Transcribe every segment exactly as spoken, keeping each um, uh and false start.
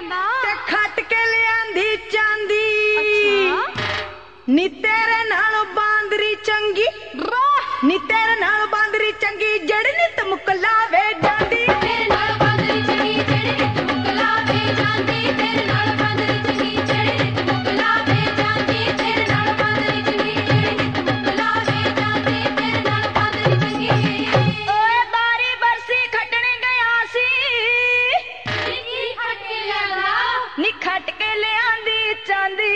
ते खट के लियांदी चांदी नी तेरे नाल बांदरी चंगी नी तेरे नाल बांदरी चंगी जड़ नित मुकलावे जांदी तेरे नाल बांदरी चंगी जड़ नित मुकलावे जांदी तेरे नाल बांदरी चंगी जड़ नित मुकलावे जांदी तेरे नाल बांदरी चंगी जड़ नित मुकलावे जांदी तेरे नाल बांदरी चंगी ओए बारी बरसी खटने गया सी नी खट के लियांदा नी खट के लियांदी चांदी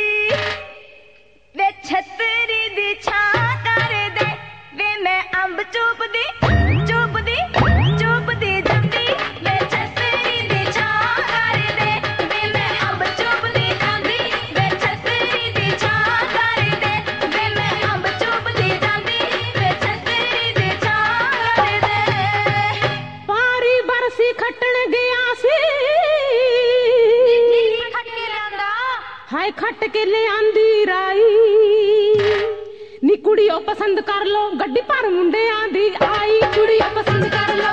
वे छतरी दी छां कर दे वे मैं अंब चूपदी चूपदी चूपदी जांदी वे छतरी दी छां कर दे वे मैं अंब चूपदी जांदी वे छतरी दी छां कर दे वे मैं अंब चूपदी जांदी वे छतरी दी छां कर दे पारी बरसी खटण गया सी खट के लियांदा हाय खट के लियांदी राई नी कुड़ियों पसंद कर लो गड्डी पर मुंडियां दी आई कुड़ियों पसंद कर लो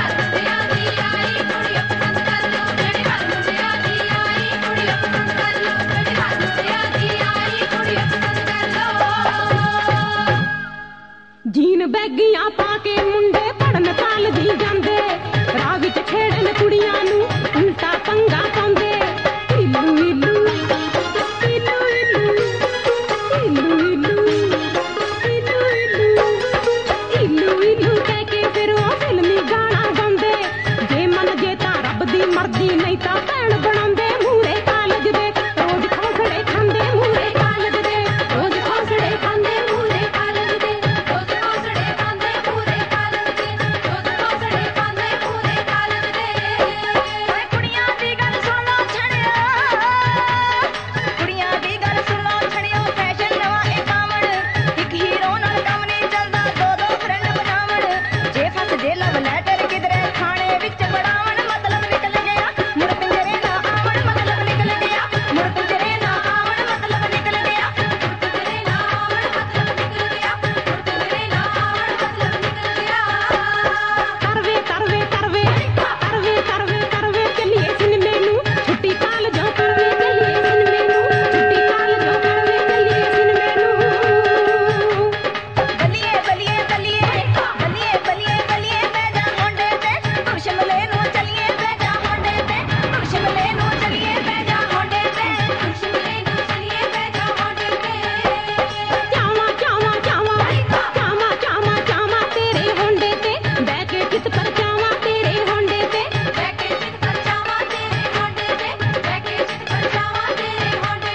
जीन बैगियां पाके मुंडे पढ़न कालजी जांदे राह विच खेड़न कुड़ियां नू उल्टा पंगा पाउंदे इल्लू इल्लू इल्लू इल्लू इल्लू इल्लू इल्लू इल्लू कह के फिर वो फिल्मी गाना गाउंदे जे मन जे तां रब दी मर्जी नहीं तां भैण बनाउंदे मूरे कालज दे रोज खौसड़े खांदे मूरे कालज दे रोज खौसड़े खांदे मूरे कालज दे रोज खौसड़े खांदे मूरे कालज दे रोज खौसड़े खांदे मूरे कालज दे ਓਏ ਕੁੜੀਆਂ ਦੀ ਗੱਲ ਸੁਣ ਲਓ ਛੜਿਆ ਕੁੜੀਆਂ ਦੀ ਗੱਲ ਸੁਣ ਲਓ ਛੜਿਓ ਫੈਸ਼ਨ ਨਵਾਂ ਇਹ ਕਾਮਣ ਇੱਕ ਹੀਰੋ ਨਾਲ ਕੰਮ ਨਹੀਂ ਚੱਲਦਾ ਦੋ ਦੋ ਫਰੈਂਡ ਬਣਾਵਣ ਜੇ ਫਸ ਜੇ ਲਵ ਲੈਟਰ ਕਿਧਰੇ ਥਾਣੇ ਵਿੱਚ ਬੜਾਵਣ ਮਤਲਬ ਨਿਕਲ ਗਿਆ ਮੁੜ ਪਿੰਜਰੇ ਨਾ ਆਵਣ ਮਤਲਬ ਨਿਕਲ ਗਿਆ ਮੁੜ ਪਿੰਜਰੇ ਨਾ ਆਵਣ ਮਤਲਬ ਨਿਕਲ ਗਿਆ ਮੁੜ ਪਿੰਜਰੇ ਨਾ ਆਵਣ ਮਤਲਬ ਨਿਕਲ ਗਿਆ ਮੁੜ ਪਿੰਜਰੇ ਨਾ ਆਵਣ ਮਤਲਬ ਨਿਕਲ ਗਿਆ ਕਰਵੇ ਕਰਵੇ ਕਰਵੇ ਕਰਵੇ ਕਰਵੇ ਕਰਵੇ ਚੱਲੀਏ ਸਿਨੇਮੇ ਨੂੰ ਛੁੱਟੀ ਕਾਲਜੋਂ ਕਰਵੇ ਚੱਲੀਏ ਸਿਨੇਮੇ ਨੂੰ ਛੁੱਟੀ ਕਾਲਜੋਂ ਕਰਵੇ ਚੱਲੀਏ ਸਿਨੇਮੇ ਨੂੰ ਬਲੀਏ ਬਲੀਏ ਬਲੀਏ ਬਲੀਏ ਬਲੀਏ ਬਲੀਏ ਬਹਿ ਜਾ ਮੁੰਡੇ ਤੇ ਤੂੰ ਸ਼ਿਮਲੇ ਨੂੰ ਚੱਲੀਏ ਬਹਿ ਜਾ ਮੁੰਡੇ ਤੇ ਤੂੰ ਸ਼ਿਮਲੇ ਨੂੰ ਚੱਲੀਏ ਬਹਿ ਜਾ ਮੁੰਡੇ ਤੇ ਤੂੰ ਸ਼ਿਮਲੇ ਨੂੰ ਚੱਲੀਏ ਬਹਿ ਜਾ ਮੁੰਡੇ ਤੇ ਚਾਵਾਂ ਚਾਵਾਂ ਚਾਵਾਂ ਚਾਵਾਂ ਚਾਵਾਂ ਚਾਵਾਂ ਤੇਰੇ ਹੁੰਡੇ ਤੇ ਬਹਿ ਕੇ ਕਿਤ ਪਰ ਚਾਵਾਂ ਤੇਰੇ ਹੁੰਡੇ ਤੇ ਬਹਿ ਕੇ ਕਿਤ ਪਰ ਚਾਵਾਂ ਤੇਰੇ ਹੁੰਡੇ ਤੇ ਬਹਿ ਕੇ ਕਿਤ ਪਰ ਚਾਵਾਂ ਤੇਰੇ ਹੁੰਡੇ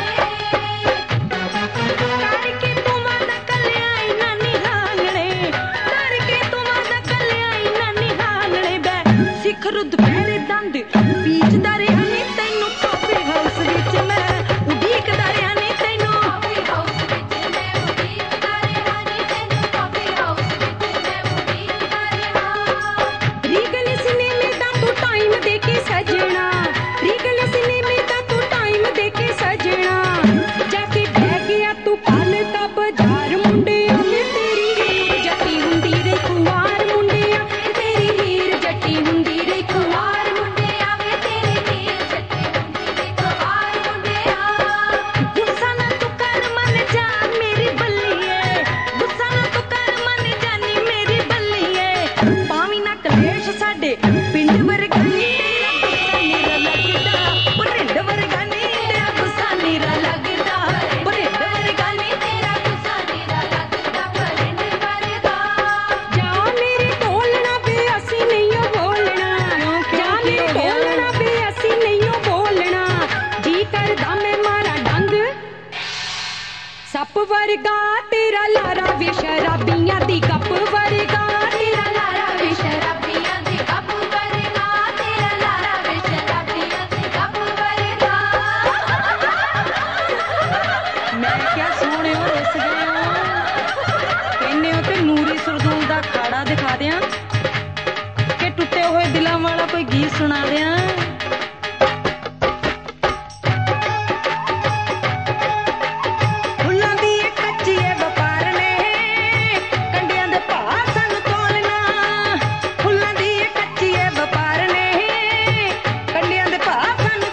ਤੇ ਕਰਕੇ ਤੂੰ ਮਾਦਾ ਕੱਲਿਆਈ ਨਾ ਨਿਹਾਲਣੇ ਕਰਕੇ ਤੂੰ ਮਾਦਾ ਕੱਲਿਆਈ ਨਾ ਨਿਹਾਲਣੇ ਬੈ ਸਿੱਖ ਰੁੱਧ ਪੈਰੇ ਦੰਦ ਪੀਚਦਾ ਰਿਹਾ ਨੀ ਤੈਨੂੰ ਕਾਫੀ ਹਾਊਸ ਵਿੱਚ ਮੈਂ ਉਡੀਕਦਾ ਰਿਹਾ ਨੀ ਤੈਨੂੰ ਕਾਫੀ ਹਾਊਸ ਵਿੱਚ ਮੈਂ ਉਡੀਕਦਾ ਰਿਹਾ ਨੀ ਤੈਨੂੰ ਕਾਫੀ ਹਾਊਸ ਵਿੱਚ ਮੈਂ ਉਡੀਕਦਾ ਰਿਹਾ ਰੀਗਲ ਸਿਨੇਮੇ ਦਾ ਤੂੰ ਟਾਈਮ ਦੇ ਕੇ ਸਜਣਾ ਰੀਗਲ ਸਿਨੇਮੇ ਦਾ ਤੂੰ ਟਾਈਮ ਦੇ ਕੇ ਸਜਣਾ ਜਾ ਕੇ ਬਹਿ ਗਿਆ ਤੂੰ ਕੱਲ ਦਾ ਬਾਜ਼ਾਰ ਮੁੰਡਿਆਂ ਵੇ ਤੇਰੀ ਹੀਰ ਜੱਟੀ ਹੁੰਦੀ ਰੇ ਖੁਆਰ ਮੁੰਡਿਆਂ ਤੇਰੀ ਹੀਰ ਜੱਟੀ ਹੁੰਦੀ ਰੇ ਖੁਆਰ ਮੁੰਡਿਆਂ ਵੇ ਤੇਰੀ ਹੀਰ ਜੱਟੀ ਹੁੰਦੀ ਰੇ ਖੁਆਰ ਮੁੰਡਿਆਂ ਗੁੱਸਾ ਨਾ ਤੂੰ ਕਰ ਮਨ ਜਾ ਮੇਰੀ ਬੱਲੀਏ ਗੁੱਸਾ ਨਾ ਤੂੰ ਕਰ ਮਨ ਜਾਨੀ ਮੇਰੀ ਬੱਲੀਏ ਪਾਵੀ ਨਾ ਕਲੇਸ਼ ਸਾਡੇ ਪਿੰਡ ਵਰਗਾ ਨੀ ਤੇਰਾ ਗੁੱਸਾ ਨੀਰਾ ਲੱਗਦਾ ਬਰਿੰਡ ਵਰਗਾ ਨੀ ਤੇਰਾ ਗੁੱਸਾ ਨੀਰਾ ਲੱਗਦਾ ਬਰਿੰਡ ਵਰਗਾ ਜਾ ਮੇਰੀ ਢੋਲਣਾ ਵੇ ਅਸੀਂ ਨਹੀਂ ਓ ਬੋਲਣਾ ਜਾ ਮੇਰੀ ਢੋਲਣਾ ਵੇ ਅਸੀਂ ਨਹੀਂ ਓ ਬੋਲਣਾ ਜੀ ਕਰਦਾ ਮੈਂ ਮਾਰਾ ਡੰਗ ਸੱਪ ਵਰਗਾ ਤੇਰਾ ਲਾਰਾ ਵੇ ਸ਼ਰਾਬੀਆਂ ਦੀ ਗੱਪ ਵਰਗਾ ਤੇਰਾ ਲਾਰਾ ਵੇ ਸ਼ਰਾਬੀਆਂ ਦੀ ਗੱਪ ਵਰਗਾ ਤੇਰਾ ਲਾਰਾ ਵੇ ਸ਼ਰਾਬੀਆਂ ਦੀ ਗੱਪ ਵਰਗਾ ਮੈਂ ਕਿਹਾ ਸੋਹਣਿਓ ਰੁੱਸ ਗਏ ਹੋ ਕਹਿੰਦੇ ਹੋ ਤੇ ਨੂਰੀ ਸਰਦੂਲ ਦਾ ਖਾੜਾ ਦਿਖਾ ਦਿਆਂ ਕਿ ਟੁੱਟੇ ਹੋਏ ਦਿਲਾਂ ਵਾਲਾ ਕੋਈ ਗੀਤ ਸੁਣਾ ਦਿਆਂ ਫੁੱਲਾਂ ਦੀ ਇਹ ਕੱਚੀ ਏ ਵਪਾਰ ਨੇ ਕੰਡਿਆਂ ਦੇ ਭਾਅ ਸਾਨੂੰ ਤੋਲਣਾ ਫੁੱਲਾਂ ਦੀ ਇਹ ਕੱਚੀ ਏ ਵਪਾਰ ਨੇ ਕੰਡਿਆਂ ਦੇ ਭਾਅ ਸਾਨੂੰ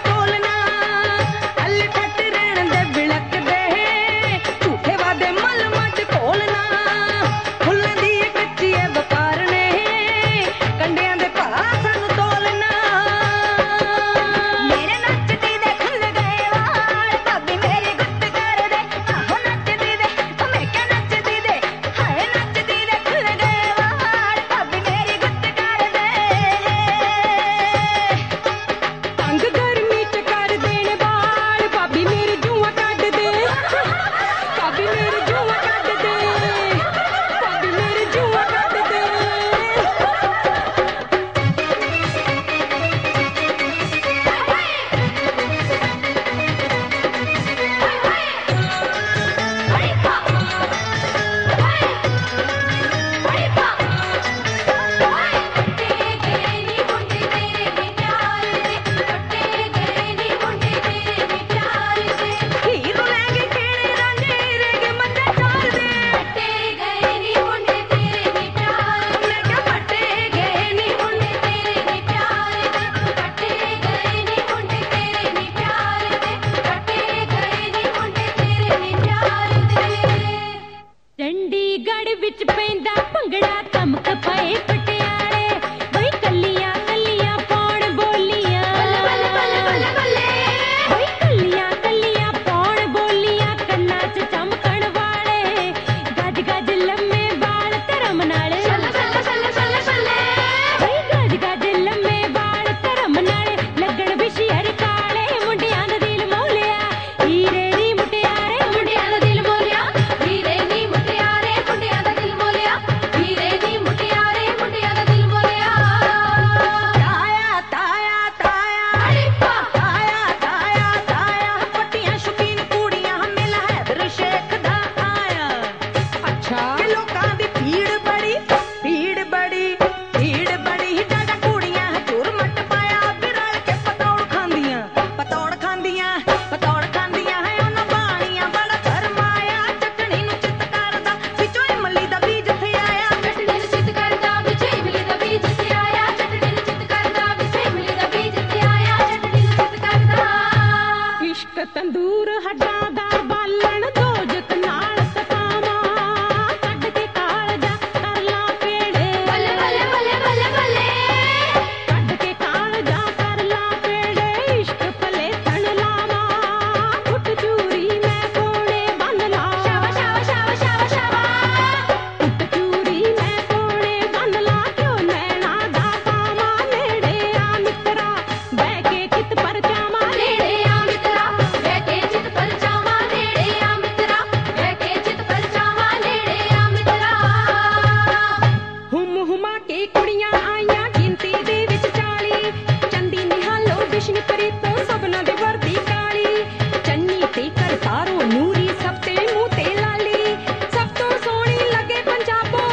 ਤੰਦੂਰ ਹੱਡਾਂ ਦਾ ਬਾਲਣ ਦੋਜਕ ਨਾਲ ਸਤਾਵਾਂ ਕੱਢ ਕੇ ਕਾਲਜਾ ਕਰ ਲਾਂ ਪੇੜੇ ਬੱਲੇ ਬੱਲੇ ਬੱਲੇ ਬੱਲੇ ਬੱਲੇ ਕੱਢ ਕੇ ਕਾਲਜਾ ਕਰ ਲਾਂ ਪੇੜੇ ਇਸ਼ਕ ਭਲੇ ਤਣ ਲਾਵਾਂ ਫੁੱਟ ਚੂਰੀ ਮੈਂ ਕੋਣੇ ਬੰਨ ਲਾ ਸ਼ਾਵਾ ਸ਼ਾਵਾ ਸ਼ਾਵਾ ਸ਼ਾਵਾ ਸ਼ਾਵਾ ਫੁੱਟ ਚੂਰੀ ਮੈਂ ਕੋਣੇ ਬੰਨ ਲਾ ਕਿਉਂ ਨੈਣਾ ਦਾ ਪਾਵਾਂ ਨੇੜੇ ਆ ਮਿੱਤਰਾ ਬਹਿ ਕੇ ਚਿੱਤ ਪਰਚਾਵਾਂ ਨੇੜੇ ਆ ਮਿੱਤਰਾ ਬਹਿ ਕੇ ਚਿੱਤ ਪਰਚਾਵਾਂ ਨੇੜੇ ਆ ਮਿੱਤਰਾ ਬਹਿ ਕੇ ਚਿੱਤ ਪਰਚਾਵਾਂ ਨੇੜੇ ਆ ਮਿੱਤਰਾ ਹੁਮ ਹੁਮਾ ਕੇ ਕੁੜੀਆਂ ਆਈਆਂ ਗਿਣਤੀ ਦੇ ਵਿੱਚ ਚਾਲੀ ਚੰਦੀ ਨਿਹਾਲੋ ਬਿਸ਼ਨਪੁਰੀ ਤੋਂ ਸਭਨਾਂ ਦੇ ਵਰਦੀ ਕਾਲੀ ਚੰਨੀ ਤੇ ਕਰਤਾਰੋ ਨੂਰੀ ਸਭ ਤੇ ਮੂੰਹ ਤੇ ਲਾਲੀ ਸਭ ਤੋਂ ਸੋਹਣੀ ਲੱਗੇ ਪੰਜਾਬੋ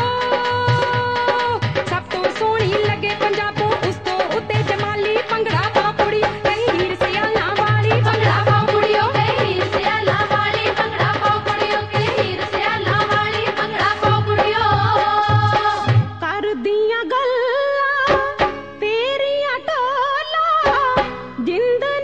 ਸਭ ਤੋਂ ਸੋਹਣੀ ਲੱਗੇ ਪੰਜਾਬੋ ਉਸ ਤੋਂ ਉੱਤੇ ਜਮਾਲੀ ਭੰਗੜਾ ਪਾ ਕੁੜੀ ਕਈ ਹੀਰ ਸਿਆਲਾਂ ਵਾਲੀ ਭੰਗੜਾ ਪਾ ਕੁੜੀਓ ਕਈ ਹੀਰ ਸਿਆਲਾਂ ਵਾਲੀ ਭੰਗੜਾ ਪਾ ਕੁੜੀਓ ਕਈ ਹੀਰ ਸਿਆਲਾਂ ਵਾਲੀ ਭੰਗੜਾ ਪਾ ਕੁੜੀਓ ਕਰਦੀਆਂ ਗੱਲਾਂ ਤੇਰੀਆਂ ਢੋਲਾ ਜਿੰਦ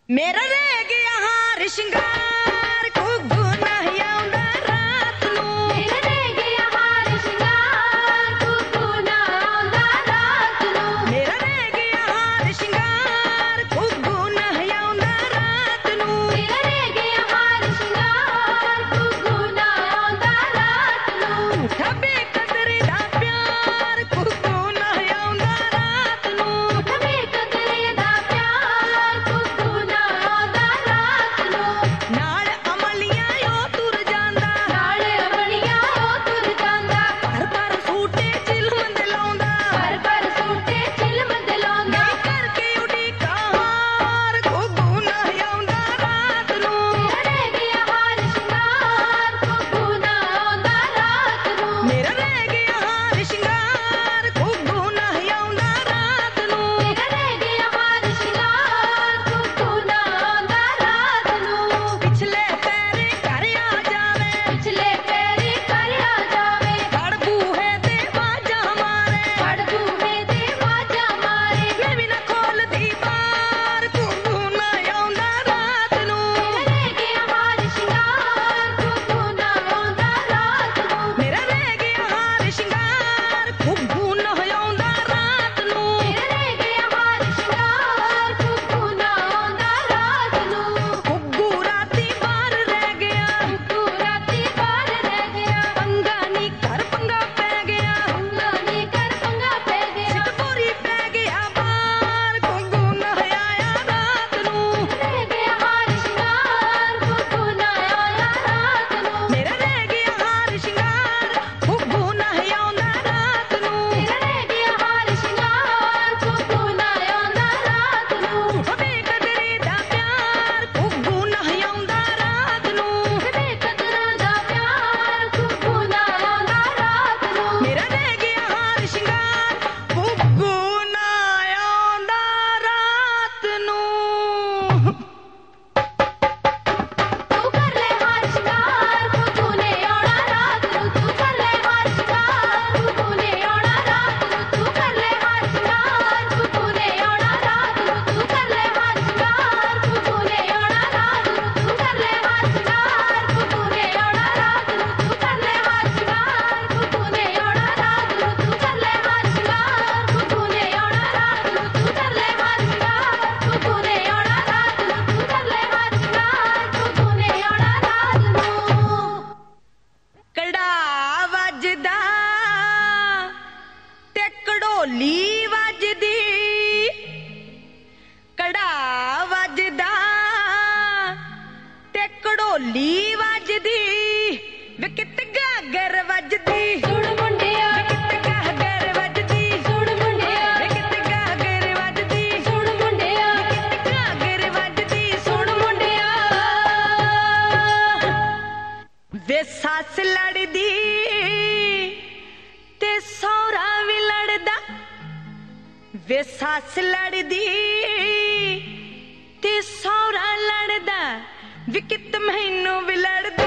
ਮੇਰਾ ਰਹਿ ਗਿਆ ਹਾਰ ਸ਼ਿੰਗਾਰ ਘੁੱਗੂ ਨਹੀਂ ਆਉਂਦਾ ਰਾਤ ਨੂੰ ਮੇਰਾ ਰਹਿ ਗਿਆ ਹਾਰ ਸ਼ਿੰਗਾਰ ਘੁੱਗੂ ਨਾ ਆਉਂਦਾ ਰਾਤ ਨੂੰ ਮੇਰਾ ਰਹਿ ਗਿਆ ਹਾਰ ਸ਼ਿੰਗਾਰ ਘੁੱਗੂ ਨਹੀਂ ਆਉਂਦਾ ਰਾਤ ਨੂੰ ਮੇਰਾ ਰਹਿ ਗਿਆ ਹਾਰ ਸ਼ਿੰਗਾਰ ਘੁੱਗੂ ਨਾ ਆਉਂਦਾ ਰਾਤ ਨੂੰ ਠੱਬੇ ਕਦਰੇ ਦਾ ਪਿਆਰ ਘੁੱਗੂ ਨਹੀਂ ਆਉਂਦਾ ਰਾਤ ਨੂੰ ਠੱਬੇ ਕਦਰੇ ਦਾ ਪਿਆਰ ਘੁੱਗੂ ਨਾ ਆਉਂਦਾ ਰਾਤ ਨੂੰ ਨਾਲ ਅਮਲੀਆਂ ਉਹ ਤੁਰ ਜਾਂਦਾ ਨਾਲ ਅਮਲੀਆਂ ਉਹ ਤੁਰ ਜਾਂਦਾ ਪਰ ਪਰ ਸੂਟੇ ਚਿਲਮੰਦ ਲਾਉਂਦਾ ਪਰ ਪਰ ਸੂਟੇ ਚਿਲਮੰਦ ਲਾਉਂਦਾ ਗਈ ਕਰਕੇ ਉਡੀਕਾਂ ਹਾਰ ਘੁੱਗੂ ਨਹੀਂ ਆਉਂਦਾ ਰਾਤ ਨੂੰ ਮੇਰਾ ਰਹਿ ਗਿਆ ਹਾਰ ਸ਼ਿੰਗਾਰ ਘੁੱਗੂ ਨਾ ਆਉਂਦਾ ਰਾਤ ਨੂੰ ਮੇਰਾ ਰਹਿ ਗਿਆ ਹਾਰ ਸ਼ਿੰਗਾਰ ਘੁੱਗੂ ਨਹੀਂ ਆਉਂਦਾ ਰਾਤ ਨੂੰ ਮੇਰਾ ਰਹਿ ਗਿਆ ਹਾਰ ਸ਼ਿੰਗਾਰ ਘੁੱਗੂ ਨਾ ਆਉਂਦਾ ਰਾਤ ਨੂੰ ਪਿਛਲੇ ਪੈਰੇ ਘਰ ਆ ਜਾਵੇ ਪਿਛਲੇ ਪੈਰੀ ਕਰ ਆ ਜਾਵੇ ਫੜ ਬੂਹੇ ਤੇ ਬਾਜਾਂ ਮਾਰੇ ਫੜ ਬੂਹੇ ਤੇ ਵਾਜਾ ਮਾਰੇ ਮੈਂ ਵੀ ਨਾ ਖੋਲਦੀ ਬਾਰ ਘੁੱਗੂ ਨਹੀਂ ਆਉਂਦਾ ਰਾਤ ਨੂੰ ਮੇਰਾ ਰਹਿ ਗਿਆ ਹਾਰ ਸ਼ਿੰਗਾਰ ਘੁੱਗੂ ਨਾ ਆਉਂਦਾ ਰਾਤ ਨੂੰ ਮੇਰਾ ਰਹਿ ਗਿਆ ਹਾਰ ਸ਼ਿੰਗਾਰ ਘੁੱਗੂ ਨਹੀਂ ਆਉਂਦਾ ਰਾਤ ਨੂੰ ਮੇਰਾ ਰਹਿ ਗਿਆ ਹਾਰ ਸ਼ਿੰਗਾਰ ਘੁੱਗੂ ਨਾ ਆਉਂਦਾ ਰਾਤ ਨੂੰ ਘੁੱਗੂ ਰਾਤੀ ਬਾਹਰ ਰਹਿ ਗਿਆ ਘੁੱਗੂ ਰਾਤੀ ਬਾਹਰ ਰਹਿ ਗਿਆ ਪੰਗਾ ਨੀ ਘਰ ਪੰਗਾ ਪੈ ਗਿਆ ਪੰਗਾ ਨੀ ਕਰ ਪੰਗਾ ਪੈ ਗਿਆ ਸਿੱਟ ਪੂਰੀ ਪੈ ਗਿਆ ਬਾਹਰ ਘੁੱਗੂ ਨਹੀਂ ਆਇਆ ਰਾਤ ਨੂੰ ਰਹਿ ਗਿਆ ਹਾਰ ਸ਼ਿੰਗਾਰ ਘੁੱਗੂ ਨਾ ਆਇਆ ਰਾਤ ਨੂੰ ਮੇਰਾ ਰਹਿ ਗਿਆ ਹਾਰ ਸ਼ਿੰਗਾਰ ਘੁੱਗੂ ਨਹੀਂ ਆਉਂਦਾ ਰਾਤ ਨੂੰ ਮੇਰਾ ਰਹਿ ਗਿਆ ਹਾਰ ਸ਼ਿੰਗਾਰ ਘੁੱਗੂ ਨਾ ਆਉਂਦਾ ਰਾਤ ਨੂੰ ਬੇ ਕਦਰੇ ਦਾ ਪਿਆਰ ਘੁੱਗੂ ਨਹੀਂ ਆਉਂਦਾ ਰਾਤ ਨੂੰ ਬੇ ਕਦਰਾਂ ਦਾ ਪਿਆਰ ਘੁੱਗੂ ਨਾ ਆਉਂਦਾ ਰਾਤ ਨੂੰ ਮੇਰਾ ਰਹਿ ਗਿਆ ਹਾਰ ਸ਼ਿੰਗਾਰ ਘੁੱਗੂ ਨਾ ਆਉਂਦਾ ਰਾਤ ਨੂੰ ਤੂੰ ਕਰ ਲੈ ਹਾਰ ਸ਼ਿੰਗਾਰ ਘੁੱਗੂ ਨੇ ਆਉਣਾ ਰਾਤ ਨੂੰ ਤੂੰ ਕਰ ਲੈ ਹਾਰ ਸ਼ਿੰਗਾਰ ਘੁੱਗੂ ਨੇ ਆਉਣਾ ਰਾਤ ਨੂੰ ਤੂੰ ਕਰ ਲੈ ਹਾਰ ਸ਼ਿੰਗਾਰ ਘੁੱਗੂ ਨੇ ਆਉਣਾ ਰਾਤ ਨੂੰ ਤੂੰ ਕਰ ਲੈ ਹਾਰ ਸ਼ਿੰਗਾਰ ਘੁੱਗੂ ਨੇ ਆਉਣਾ ਰਾਤ ਨੂੰ ਤੂੰ ਕਰ ਲੈ ਹਾਰ ਸ਼ਿੰਗਾਰ ਘੁੱਗੂ ਨੇ ਆਉਣਾ ਰਾਤ ਨੂੰ ਤੂੰ ਕਰ ਲੈ ਹਾਰ ਸ਼ਿੰਗਾਰ ਘੁੱਗੂ ਨੇ ਆਉਣਾ ਰਾਤ ਨੂੰ ਤੂੰ ਕਰ ਲੈ ਹਾਰ ਸ਼ਿੰਗਾਰ ਘੁੱਗੂ ਨੇ ਆਉਣਾ ਰਾਤ ਨੂੰ ਤੂੰ ਕਰ ਲੈ ਹਾਰ ਸ਼ਿੰਗਾਰ ਘੁੱਗੂ ਨੇ ਆਉਣਾ ਰਾਤ ਨੂੰ ਤੂੰ ਕਰ ਲੈ ਹਾਰ ਸ਼ਿੰਗਾਰ ਘੁੱਗੂ ਨੇ ਆਉਣਾ ਰਾਤ ਨੂੰ ਕੜਾ ਵੱਜਦਾ ਤੇ ਕੜੋਲੀ ਵੱਜਦੀ ਕੜਾ ਵੱਜਦਾ ਤੇ ਕੜੋਲੀ ਵੱਜਦੀ ਵਿਕਟ ਗਾਗਰ ਵੱਜਦੀ ਸੁਣ ਮੁੰਡਿਆ ਵਿਕਟ ਗਾਗਰ ਵੱਜਦੀ ਸੁਣ ਮੁੰਡਿਆ ਵਿਕਟ ਗਾਗਰ ਵੱਜਦੀ ਸੁਣ ਮੁੰਡਿਆ ਵਿਕਟ ਗਾਗਰ ਵੱਜਦੀ ਸੁਣ ਮੁੰਡਿਆ ਵੇ ਸੱਸ ਲੜਦੀ ਤੇ ਸਹੁਰਾ ਵੀ ਲੜਦਾ ਵੇ ਸੱਸ ਲੜਦੀ ਤੇ ਸਹੁਰਾ ਲੜਦਾ ਵਿਕਟ ਮੈਨੂੰ ਵੀ ਲੜਦਾ